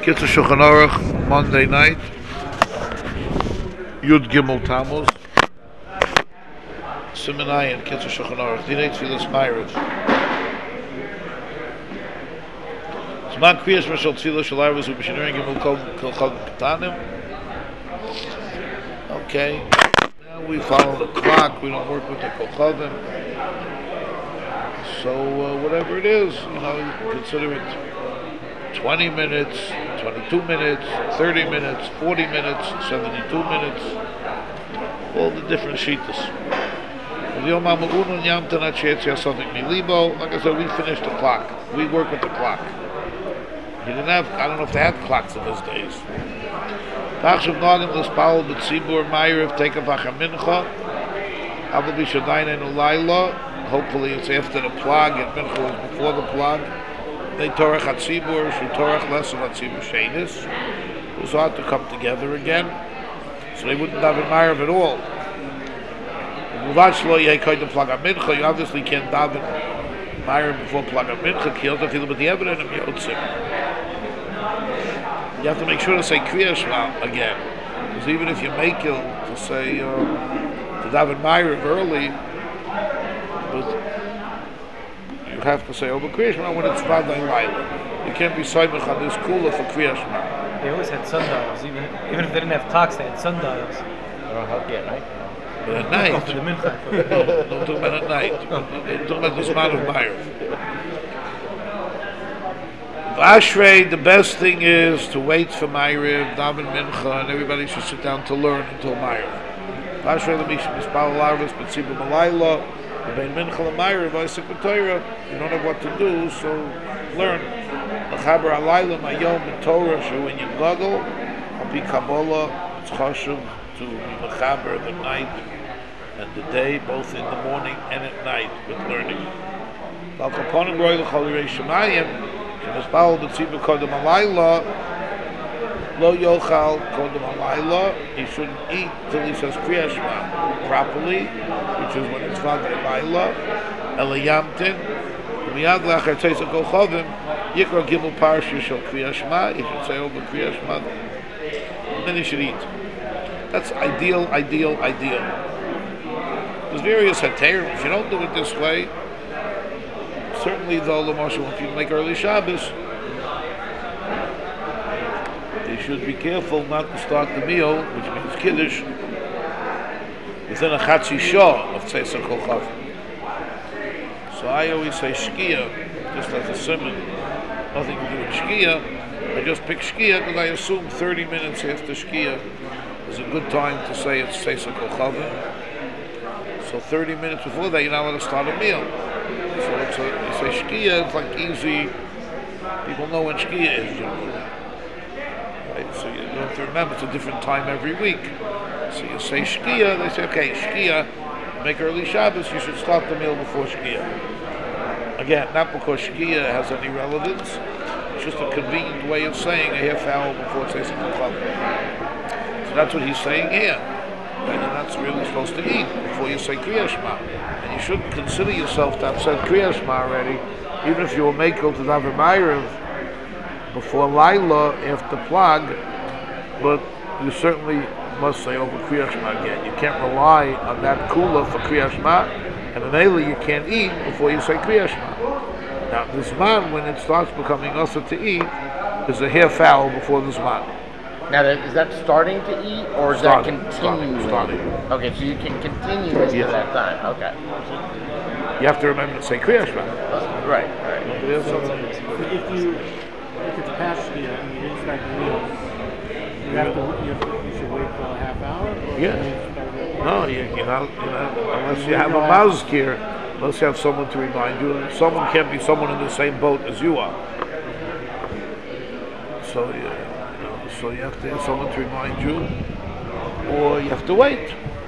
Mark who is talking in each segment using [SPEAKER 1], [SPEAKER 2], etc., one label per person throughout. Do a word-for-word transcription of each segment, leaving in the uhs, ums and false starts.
[SPEAKER 1] Kitzur Shulchan Aruch, Monday night, Yud Gimel Tammuz, Simonai and Kitzur Shulchan Aruch, Dinei Tfilas Ma'ariv. Zman Kriyas Mashal Tfilas Shel Arvus U'B'Shinei Gimel Kol Chol Ketanim. Okay, now we follow the clock, we don't work with the Kochadim. So uh, whatever it is, you know, you can consider it twenty minutes, twenty-two minutes, thirty minutes, forty minutes, seventy-two minutes, all the different shittas. Like I said, we finished the clock. We work with the clock. You didn't have, I don't know if they had clocks in those days. Hopefully it's after the plug, and mincha was before the plug. They torach hatzibur, she torach lesson hatzibur sheinis. It was hard to come together again, so they wouldn't have a ma'ariv at all. You obviously can't daven ma'ariv before plug a mincha. But the evidence of yotzim, you have to make sure to say Kriya Shema again, because even if you make it to say uh, to daven ma'ariv early, but you have to say over Kriya Shema when it's Vaday Laila. You can't be Saimach on this cooler for Kriya Shema.
[SPEAKER 2] They always had sundials, even even if they didn't have clocks, they had sundials.
[SPEAKER 3] I don't know, yeah, right?
[SPEAKER 1] But at night,
[SPEAKER 2] After the mincha.
[SPEAKER 1] no, don't talk about at night. Don't talk about the Zman of Ma'ariv. Ashrei, the best thing is to wait for Ma'ariv, daven mincha, and everybody should sit down to learn until Ma'ariv. Ashrei the Mishim Mispal Larvis, B'tzibur Malayla. You don't have what to do, so learn. L'chaber alayla mayom b'torah when you goggle, I'll be Kabbalah. It's chashuv to be l'chaber the night and the day, both in the morning and at night with learning. Al kaponim roy l'cholirei shemayim shemispal b'tzibur kodem alayla lo yochal kodem alayla. He shouldn't eat till he says Kriya Shema properly, which is when it's Vaday Laila, Elayamtin, Miyad Lachar Teisa Kochavim, Yikra Gimel Parsha Shel Kriya Shema, he should say over Kriya Shema, and then he should eat. That's ideal, ideal, ideal. There's various heterim. If you don't do it this way, certainly though, L'Mashal, if you make early Shabbos, they should be careful not to start the meal, which means Kiddush, within a chatzi shah of Tzeisa Kol Chavim. So I always say Shkia, just as a simon, nothing to do with Shkia. I just pick Shkia because I assume thirty minutes after Shkia is a good time to say it's Tzeisa Kol Chavim. So thirty minutes before that, you're not allowed to start a meal. So it's a, you say Shkia, it's like easy. People know when Shkia is, you know. Right? So you have to remember it's a different time every week. So you say Shkia, they say, okay, Shkia, make early Shabbos, you should start the meal before Shkia. Again, not because Shkia has any relevance, it's just a convenient way of saying a half hour before Tzeisa Kol Chavim. So that's what he's saying here. And you're not really supposed to eat before you say Kriya Shema. And you shouldn't consider yourself to have said Kriya Shema already, even if you were makel to daven ma'ariv before Laila, after Plag, but you certainly must say over Kriya Shema again. You can't rely on that kula for Kriya Shema, and in Eila you can't eat before you say Kriya Shema. Now, the Zman, when it starts becoming also to eat, is a half hour before the Zman.
[SPEAKER 3] Now, that, is that starting to eat, or is
[SPEAKER 1] Starting,
[SPEAKER 3] that continuing?
[SPEAKER 1] starting, starting.
[SPEAKER 3] Okay, so you can continue into
[SPEAKER 1] Yes.
[SPEAKER 3] that time. Okay.
[SPEAKER 1] You have to remember to say Kriya Shema.
[SPEAKER 3] Right, right.
[SPEAKER 4] If you, if it's past the, I mean, you start the meal, you have to, you, have to, you should wait for a half hour? Or
[SPEAKER 1] Yeah.
[SPEAKER 4] you start it?
[SPEAKER 1] No, you, you're not, you're not, unless you have a mazkir, unless you have someone to remind you. Someone can't be someone in the same boat as you are. So, you know, so you have to have someone to remind you, or you have to wait.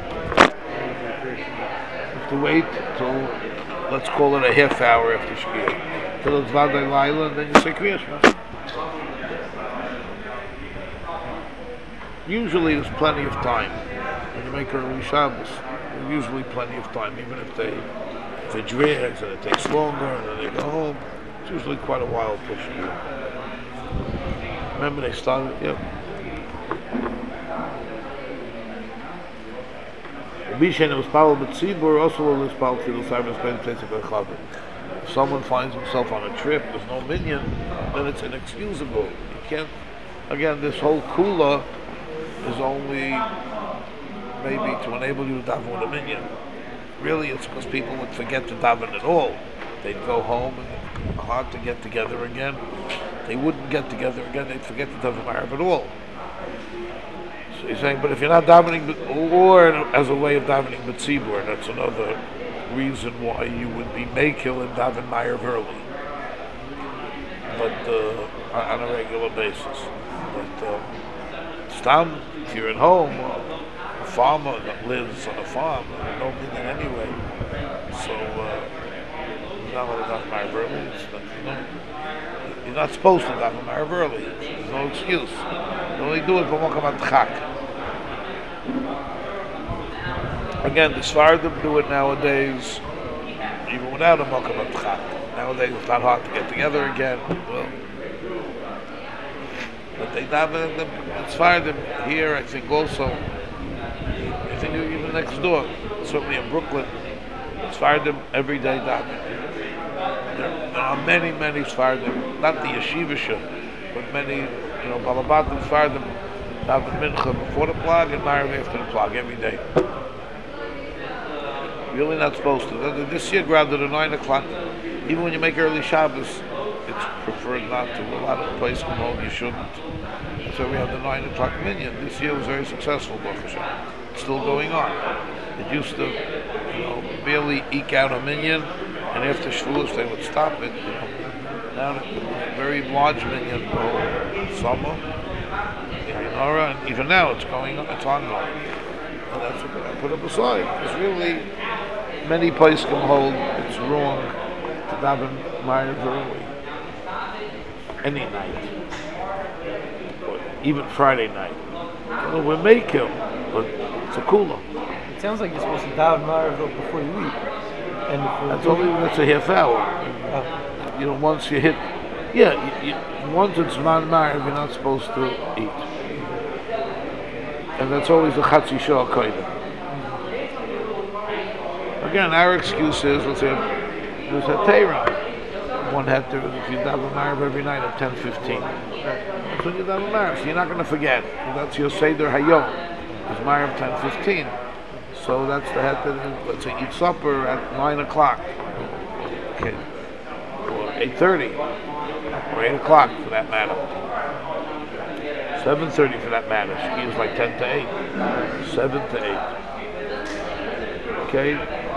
[SPEAKER 1] You have to wait till, let's call it a half hour after Shkia, till it's Vaday Laila, and then you say Kriya Shema. Usually there's plenty of time. When you make early Shabbos, there's usually plenty of time, even if they, if it drags and it takes longer and then they go home, it's usually quite a while till Shkia. Remember they started, yeah. Mishen was Paul B'tzibur also was Paul Tefillah Sarvis Ben Pesach Chavim. If someone finds himself on a trip, there's no minyan, then it's inexcusable. You can't. Again, this whole kula is only maybe to enable you to daven with a minyan. Really, it's because people would forget to daven at all. They'd go home and it's hard to get together again. They wouldn't get together again. They'd forget to daven Ma'ariv at all. So he's saying, but if you're not davening, or as a way of davening B'tzibur, that's another reason why you would be makil and daven Ma'ariv early, but uh, on a regular basis. But uh, stam, if you're at home, uh, a farmer that lives on a farm, uh, no minyan anyway, so uh, you're not going to daven Ma'ariv early. It's not, you know, you're not supposed to daven Ma'ariv early. There's no excuse. You only do it for Mokamat Chak. Again, the Sfardim do it nowadays, even without a Mokamat Chak. Nowadays it's not hard to get together again. Well, but they daven the Sfardim here, I think also, I think even next door, certainly in Brooklyn, Sfardim every day daven. There, there are many, many Sfardim, not the Yeshivisha, but many, you know, Balabatim Sfardim daven Mincha before the plug and Ma'ariv after the plug every day. Really not supposed to. This year, grounded at nine o'clock. Even when you make early Shabbos, it's preferred not to. A lot of places come home, you shouldn't. So we have the nine o'clock minyan. This year was very successful, Baruch Hashem. It's still going on. It used to, you know, barely eke out a minyan, and after Shavuos they would stop it. You know, now it's a very large minyan the whole summer. And even now it's going on. It's ongoing. And that's what I put up aside. It's really, many places can hold it's wrong to daven Ma'ariv early. Any night. Or even Friday night. Well, we make him, but it's a kula.
[SPEAKER 2] It sounds like you're supposed to daven Ma'ariv before you eat. And if
[SPEAKER 1] that's only, that's a half hour.
[SPEAKER 2] Uh,
[SPEAKER 1] you know, once you hit, yeah, you, you, once it's man Ma'ariv, you're not supposed to eat. And that's always the Chatzi Shah Koida. Again, our excuse is, let's say, there's a Teira. One had to, if you daven Ma'ariv every night at ten fifteen. That's when you daven Ma'ariv, so you're not going to forget. That's your Seder Hayom. It's Ma'ariv ten fifteen. So that's the head that, let's say, eat supper at nine o'clock. Okay. Or eight thirty. Or eight o'clock for that matter. seven thirty for that matter. Ski is like ten to eight. seven to eight. Okay?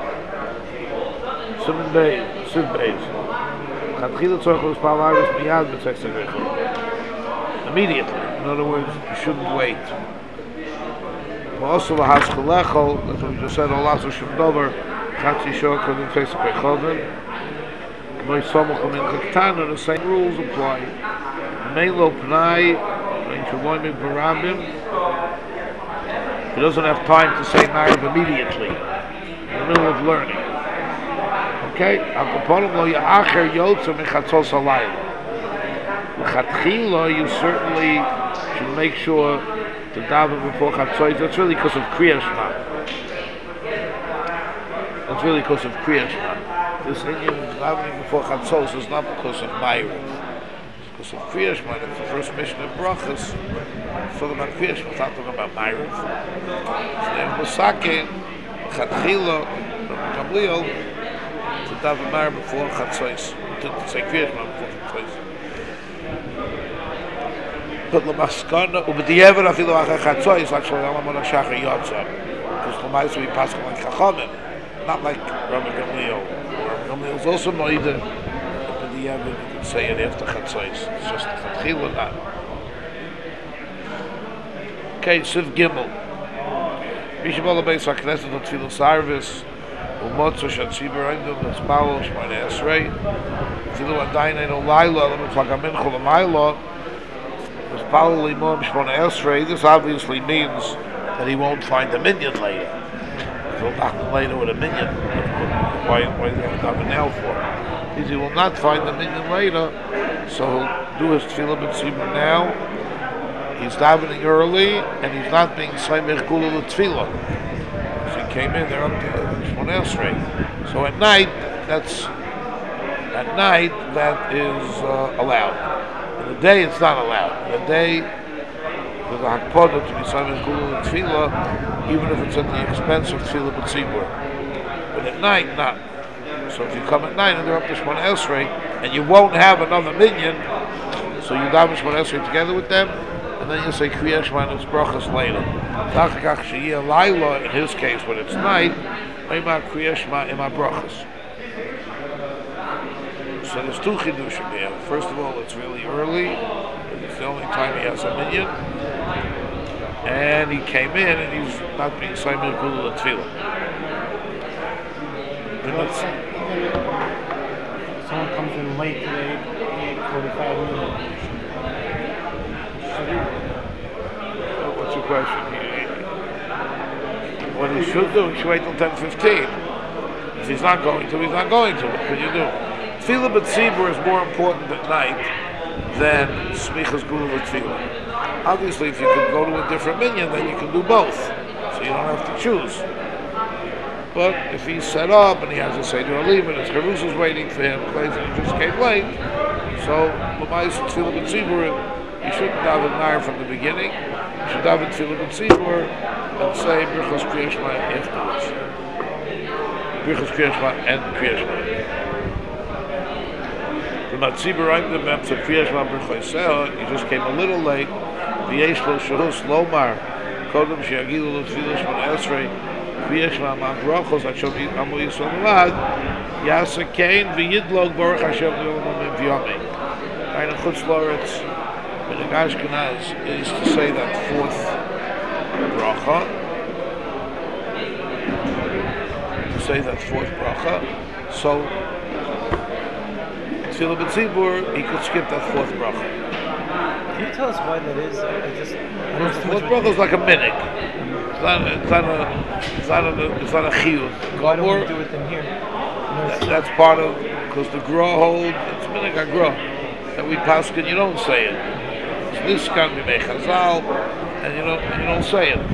[SPEAKER 1] Seven days. Seven days. Immediately. In other words, you shouldn't wait. Also, the Haskalecho, that's what we just said, Allah Shem Dover, Chatzi Shor, Kodim Pesach Chovin. Noi Somoch Amin Chaktana, the same rules apply. Melo Pnai, he doesn't have time to say Ma'ariv immediately, in the middle of learning. Okay? You certainly should make sure to daven before Chatzos. That's really because of Kriya Shema. That's really because of Kriya Shema. This Indian davening before Chatzos is not because of Ma'ariv. So Kriya Shema, that's the first mission of Brachas. It's talking about Kriya Shema, it's not talking about Ma'ariv. So then Musake, Chatchila, Gamliel, to daven Ma'ariv before Chatzos, to say Kriya Shema before Chatzos. But Lamaskana, Ubediyever Afilu Acha Chatzos, like Shalom Amon HaShachar Yotza. Because Lamaisa we pass like Chachamim, not like Rabbi Gamliel. Rabbi Gamliel is also Moida. You can say it after Chatzos. It's just Chatchila not. Okay, Siv Gimel. Mishabala Beis HaKnesset on Tefillah Sarvis, Umotzo Shatziber Eindel, Netzbalo, Shmone Esrei, Tefillah Adayin Eino Laila, Lemutlag HaMincha L'Mayla, Netzbalo Limon, Shmone Esrei. This obviously means that he won't find a minyan later. He'll knock him later with a minyan. Why, why do they have to have a nail for? He will not find the minyan later, so he'll do his tefillah b'tzibur now. He's davening early, and he's not being saimech kula l'tefillah. So he came in there up to Shmoneh Esrei. So at night, that's at night that is uh, allowed. In the day, it's not allowed. In the day, there's a hakpodah to be saimech kula l'tefillah, even if it's at the expense of tefillah b'tzibur. But at night, not. So if you come at night and they're up to Shmoneh Esrei, and you won't have another minyan, so you daven Shmoneh Esrei together with them, and then you say Kriya Shema and it's brachas later. Tachakach sheyeh laila, in his case, when it's night, Eimar Kriya Shema ima brachas. So there's two chidushim here. First of all, it's really early. It's the only time he has a minyan. And he came in and he's not being Saimir Gulu Tefillah.
[SPEAKER 4] Someone comes in late today, eight forty-five minutes.
[SPEAKER 1] What's your question? What he should do, he should wait till ten fifteen. If he's not going to, he's not going to. What can you do? Tefillah b'tzibur is more important at night than smichas gula l'tefillah. Obviously, if you could go to a different minyan, then you can do both. So you don't have to choose. But if he's set up and he has to say to leave and his Harus is waiting for him, claims that he just came late, so L'mais Tefillah b'tzibur, you shouldn't daven Nair from the beginning. You should daven Tefillah b'tzibur and say Birchos Kriya Shema afterwards. Birchos Kriya Shema and Kriya Shema. The Matzibur Reim the Mem to Kriya Shema Birchos, he just came a little late. V'yesh lo shehus lomar kodem sheyagilu l'tefillah Shmoneh Esrei Kriya Shema ma brachos Hashem amu yisrael milad yasa kain v'yidlog baruch Hashem l'olam v'yomei. Right in Chutz La'aretz, in the Ashkenaz, is to say that fourth bracha, to say that fourth bracha. So Tefillah b'tzibur, he could skip that fourth bracha.
[SPEAKER 2] Can you tell us why that is? I just
[SPEAKER 1] The fourth bracha is like a minik. It's not, it's not a, it's not a, it's not a chiyuv.
[SPEAKER 2] Why don't
[SPEAKER 1] Or-
[SPEAKER 2] we do it then here?
[SPEAKER 1] That, that's part of, because the gra hold, it's minik agra. That we paskin, you don't say it. It's this can be mechazal, and you don't, you don't say it.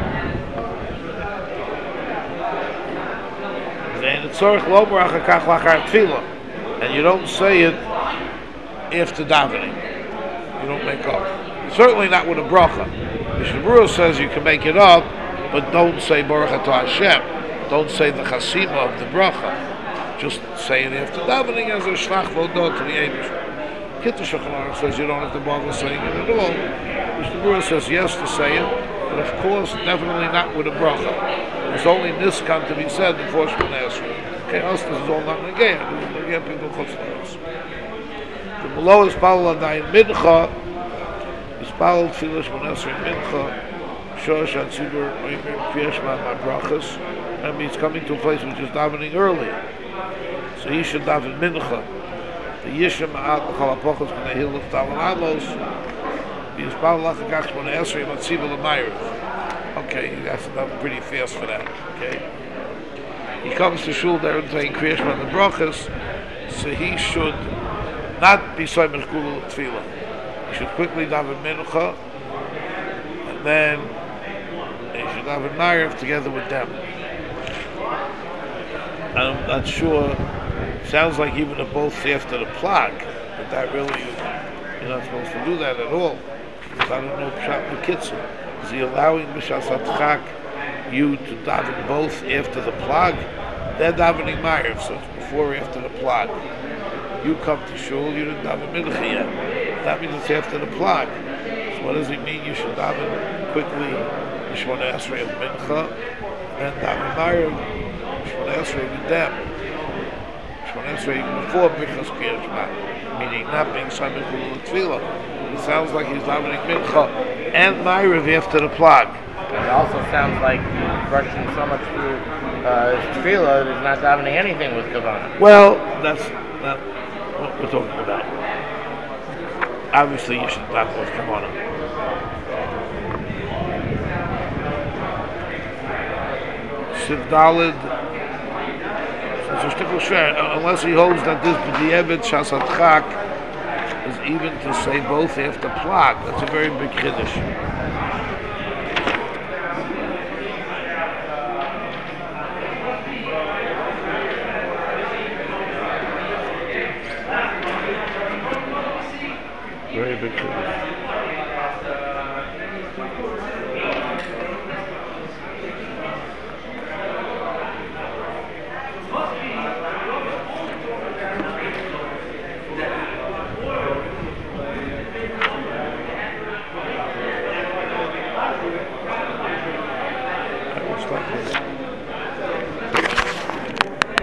[SPEAKER 1] Then it's tzorich lo bracha kach lachar tefillah, and you don't say it after davening. You don't make up. Certainly not with a bracha. Mishnah Berurah says you can make it up, but don't say Baruch Atah Hashem. Don't say the chasima of the bracha. Just say it after davening as a shlach vodot to the Eibush. Kittah Shulchan Aruch says you don't have to bother saying it at all. Mishnah Berurah says yes to say it, but of course definitely not with a bracha. There's only niskan to be said before Shmoneh Esrei. Okay, us this is all not negayah. This is negayah people chutz la'aretz. The below is Palal Adayin Mincha, is Palal Tefillah Shmoneh Esrei Mincha, Shosh HaTzibur Oimer Kriya Shema Brachas. That means coming to a place which is davening early. So he should daven Mincha. The Yishem Ma'at L'chal HaPochos B'nei Hil L'Ftal L'Amos, he is Palal Lachagach Shmoneh Esrei Matziva L'Mayrav. Okay, that's not pretty fast for that. Okay, he comes to shul there and saying Kriya Shema and Brachas, so he should not be Saimech Gulu Tefillah. He should quickly daven Mincha, and then he should daven Nairav together with them. I'm not sure. Sounds like even if both after the plug, but that really you're not supposed to do that at all. Because I don't know Pshat L'Kitzur. Is he allowing B'Shas HaTchak you to daven both after the plug? They're davening Ma'ariv, so it's before or after the plug. You come to shul, you didn't daven Mincha yet. That means it's after the plug. So what does it mean you should daven quickly Shmoneh Esrei of Mincha, and daven Ma'ariv, Shmoneh Esrei with them. Shmoneh Esrei before Birchos Kriya Shema, meaning not being Saimech Gulu L'Tefillah. It sounds like he's davening Mincha and Ma'ariv after the plug.
[SPEAKER 3] It also sounds like he's rushing so much through uh, his tefillah that he's not davening anything with kavanah.
[SPEAKER 1] Well, that's not what we're talking about. Obviously, you should not with kavanah. Siv Dalid, so it's a shtickle share, unless he holds that this b'di'evet Shas HaTchak is even to say both after plug. That's a very big chiddush. Very big chiddush.